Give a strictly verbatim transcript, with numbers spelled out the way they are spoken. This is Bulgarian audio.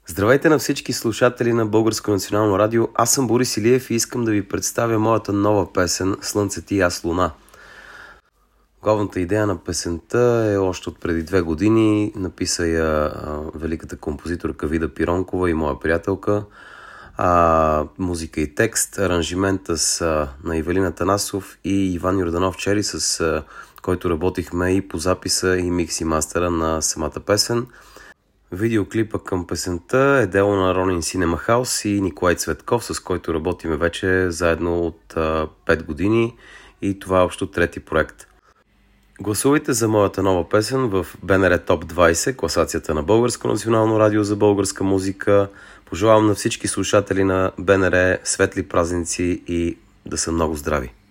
Здравейте на всички слушатели на Българско национално радио. Аз съм Борис Илиев и искам да ви представя моята нова песен "Слънце ти, аз луна". Главната идея на песента е още от преди две години. Написа я а, великата композиторка Вида Пиронкова и моя приятелка. А, музика и текст, аранжимента са на Ивелин Атанасов и Иван Йорданов Чери, с а, който работихме и по записа и микс и мастера на самата песен. Видеоклипа към песента е дело на Ронин Cinema House и Николай Цветков, с който работиме вече заедно от а, пет години и това е общо трети проект. Гласувайте за моята нова песен в БНР Топ двайсет, класацията на Българско национално радио за българска музика. Пожелавам на всички слушатели на БНР светли празници и да са много здрави!